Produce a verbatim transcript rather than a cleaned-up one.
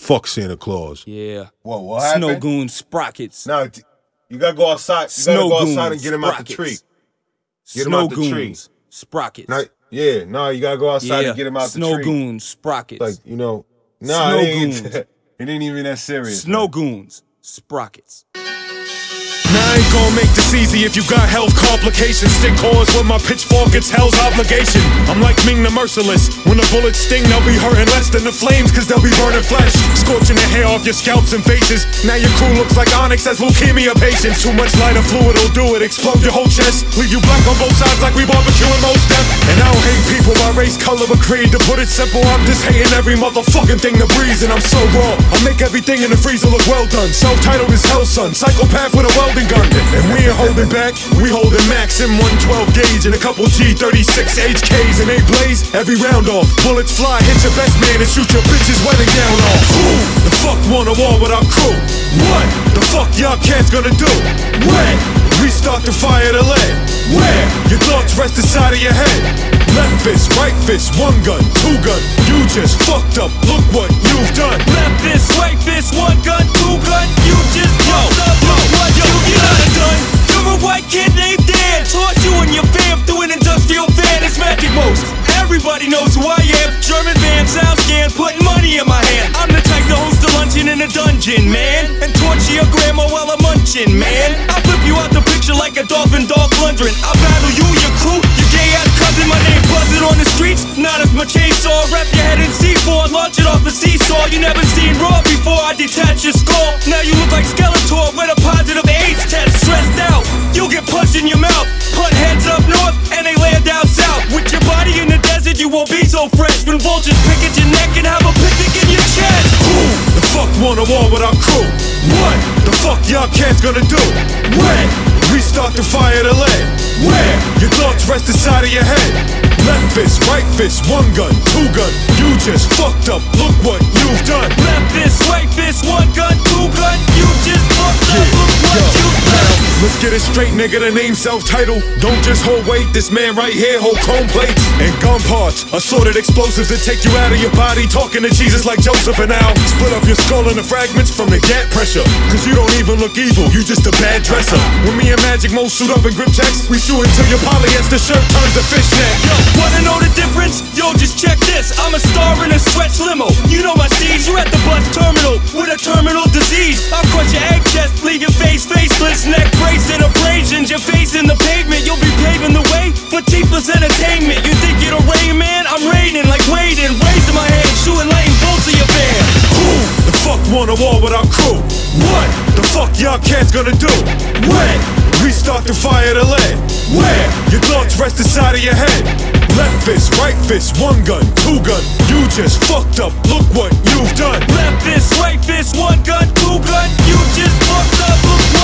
Fuck Santa Claus. Yeah. Whoa, what happened? Snow goons, sprockets. No, you gotta go outside. You Snow gotta go goons, outside and get him out the sprockets. tree. Get him Snow out the tree. goons, sprockets. No, yeah, no, you gotta go outside yeah. and get him out Snow the tree. goons, sprockets. Like, you know, nah, Snow it ain't, goons. it ain't even that serious. Snow man. goons, sprockets. Now I ain't gon' make this easy if you got health complications. Stick cause with my pitchfork, it's hell's obligation. I'm like Ming the Merciless. When the bullets sting, they'll be hurting less than the flames, cause they'll be burning flesh. Scorching the hair off your scalps and faces. Now your crew looks like Onyx as leukemia patients. Too much lighter fluid will do it, explode your whole chest. Leave you black on both sides like we barbecuing most death. And I don't hate people by race, color, or creed. To put it simple, I'm just hating every motherfucking thing that breathes. And I'm so raw, I make everything in the freezer look well done. Self-titled is Hell Son, psychopath with a welding gun. And we ain't holding back, we holding max in one twelve gauge and a couple G thirty-six H Ks and they blaze every round off. Bullets fly, hit your best man and shoot your bitch's wedding gown off. Who the fuck want a war with our crew? What the fuck y'all cats gonna do? When we start to fire the lead, where your thoughts rest inside of your head. Left fist, right fist, one gun, two gun. You just fucked up, look what you've done. Left fist, right fist, one gun, two gun. You just fucked up, look what you done. done. You're a white kid named Dan. Taught you and your fam through an industrial fan. It's Magic Most. Everybody knows who I am. German van, sound scan, putting money in my hand. I'm the type to host a luncheon in a dungeon, man. And torture your grandma while I'm munching, man. I'll flip you out the picture like a dolphin dog plundering. I'll battle you, your crew, your gay ass cousin. My name buzzing on the streets. Not as my chainsaw. Wrap your head in C four, launch it off a seesaw. You never seen raw before I detach your skull. Now you look like Skeletor with a positive AIDS test. Stressed out, you'll get punched in your mouth. Punt heads up north and they land down south. With your body in the desert, you won't be so fresh. When vultures pick at your neck and have a picnic in your chest. Who the fuck want a war with our crew? What the fuck y'all cats gonna do? When we start to fire the lead, where your thoughts rest inside of your head. Left fist, right fist, one gun, two gun. You just fucked up, look what you've done. Left fist, right fist, one gun, two gun. You just fucked up, Yeah, look what yo, you've done. now, let's get it straight, nigga, the name self-titled. Don't just hold weight, this man right here hold chrome plates and gun parts, assorted explosives that take you out of your body. Talking to Jesus like Joseph and Al. Split up your skull into fragments from the gat pressure. Cause you don't even look evil, you just a bad dresser. When me and Magic Mo suit up in grip text, we shoot until your polyester shirt turns to fishnet. Yo, wanna know the difference? Yo, just check this. I'm a star in a stretch limo. You know my steez, you at the bus terminal with a terminal disease. I'll crush your egg chest, leave your face faceless, neck brace and abrasions. Your face in the pavement, you'll be paving the way for teethless entertainment. You think you're a Rain Man? I'm raining like Raiden, raising my hand, shooting lightning bolts at your van. Who the fuck want a war with our crew? What the fuck y'all cats gonna do? When we start to fire the lead, where your thoughts rest inside of your head. Left fist, right fist, one gun, two gun. You just fucked up, look what you've done. Left fist, right fist, one gun, two gun. You just fucked up, look what